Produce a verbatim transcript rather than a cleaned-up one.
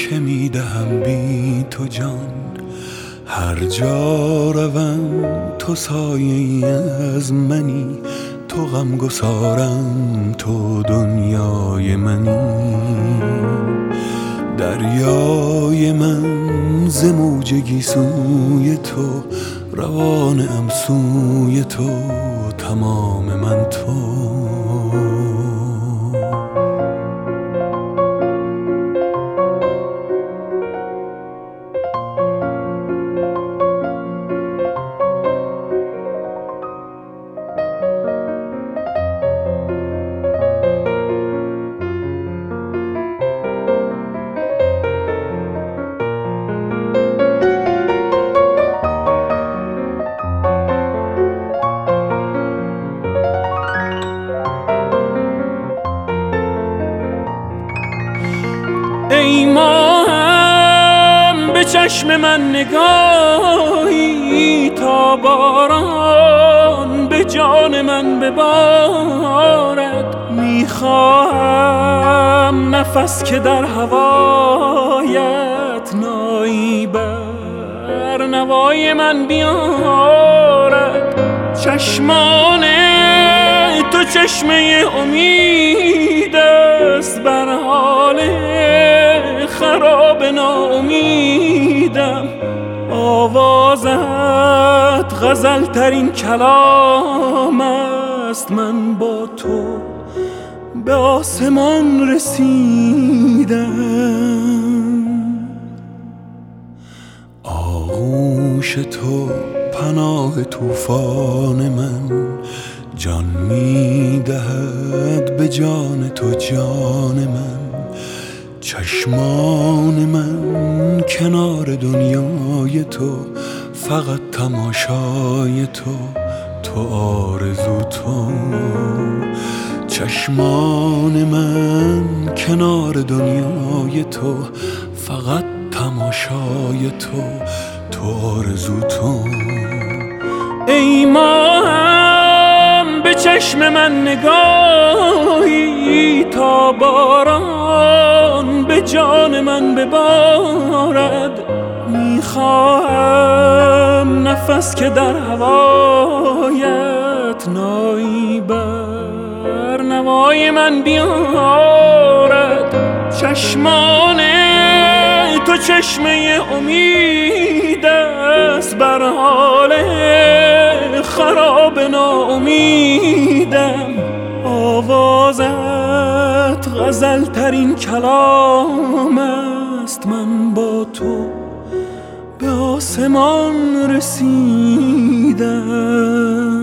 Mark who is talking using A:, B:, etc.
A: که میدهم بی تو جان، هر جا روم تو سایه ای از منی، تو غمگسارم تو دنیای منی. دریای من ز موج گیسوی تو، روانم سوی تو، تمام من تو.
B: ای ماهم به چشم من نگاهی، تا باران به جان من ببارد. میخواهم نفس که در هوایت نایی بر نوای من بیارد. چشمان تو چشمه امید است، بر حال خراب ناامیدم. آوازت غزل ترین کلام است، من با تو به آسمان رسیدم.
A: آغوش تو پناه طوفان من، جان میدهد به جان تو جان من. چشمان من کنار دنیای تو، فقط تماشای تو، تو آرزو تو. چشمان من کنار دنیای تو، فقط تماشای تو، تو آرزو تو.
B: ای ماهم به چشم من نگاهی، تا باران به جان من ببارد. میخواهم نفس که در هوایت نایی بر نوای من بیارد. چشمان تو چشمه امید است، بر حال خراب ناامیدم. آوازت غزل ترین کلام است، من با تو به آسمان رسیدم.